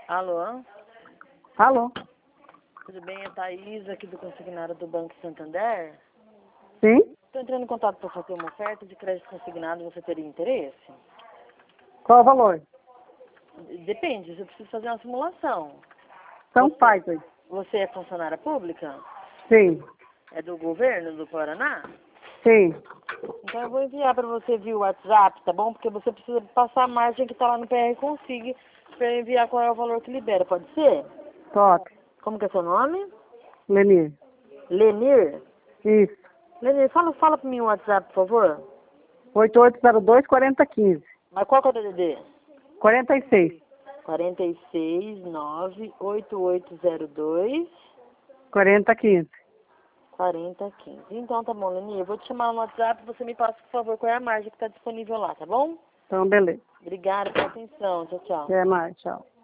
Alô? Alô? Tudo bem? É Thaís, aqui do consignado do Banco Santander. Sim? Estou entrando em contato para fazer uma oferta de crédito consignado. Você teria interesse? Qual o valor? Depende, você precisa fazer uma simulação. São Paiva. Você é funcionária pública? Sim. É do governo do Paraná? Sim. Então eu vou enviar para você via WhatsApp, tá bom? Porque você precisa passar a margem que está lá no PR Consig para eu enviar qual é o valor que libera. Pode ser? Top. Como que é seu nome? Lenir. Lenir? Isso. Lenir, fala para mim o WhatsApp, por favor. 8802-4015. Mas qual que é o DDD? 46. 46-98802 4015. 4015. Então tá bom, Lenir. Eu vou te chamar no WhatsApp e você me passa, por favor, qual é a margem que está disponível lá, tá bom? Então, beleza. Obrigada pela atenção. Tchau, tchau. Até mais. Tchau.